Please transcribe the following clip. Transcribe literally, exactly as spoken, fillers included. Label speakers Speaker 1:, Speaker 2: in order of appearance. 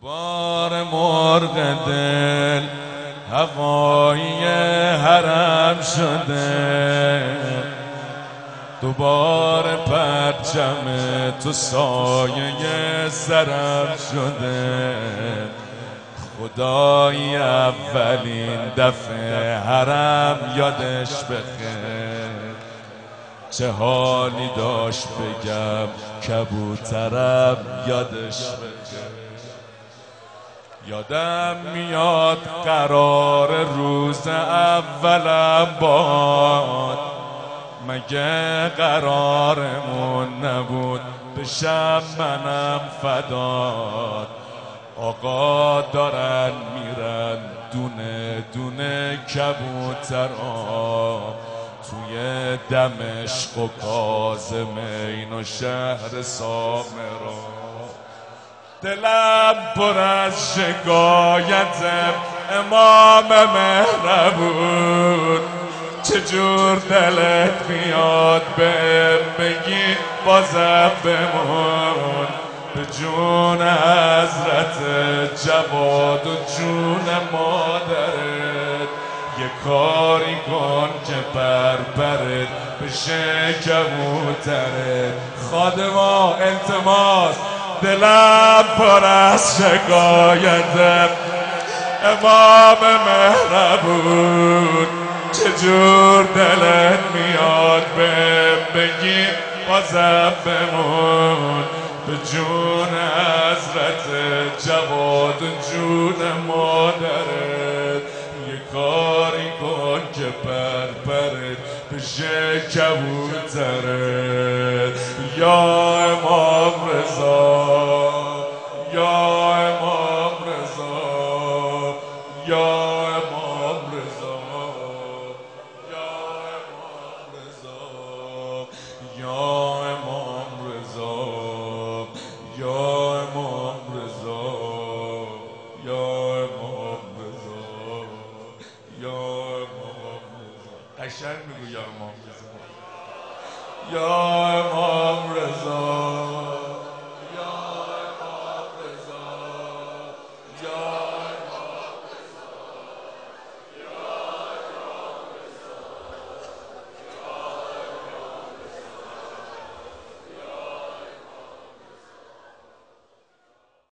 Speaker 1: بار مرغ دل هوایی حرم شده، دوباره پرچم تو سایه سرم شده. خدای اولین دفعه حرم یادش بخیر، چه حالی داشت بگم کبوترم یادش بخیر. یادم میاد قرار روز اولم باد، مگه قرارمون نبود بشم منم فداد. آقا دارن میرن دونه دونه کبوترها توی دمشق و کاظمین و شهر سامرا. دلم پر از شکایت امام مهربون، چجور دلت میاد به بگی بازم بمون. به جون حضرت جواد و جون مادرت یه کاری کن که بربرت بشه کبوترت. خادما التماس، دلم پر از شکایت امام مهربون، چجور دلت میاد به بگی بازم بمون. به جون حضرت جواد جون مادرت یه کاری کن که پرپرت بشه کبوترت. یا امام رضا، یا امام رضا، یا امام رضا، یا امام رضا، یا امام رضا، یا امام رضا، یا امام رضا، یا امام رضا. قشنگ میگو یا امام رضا، یا امام رضا.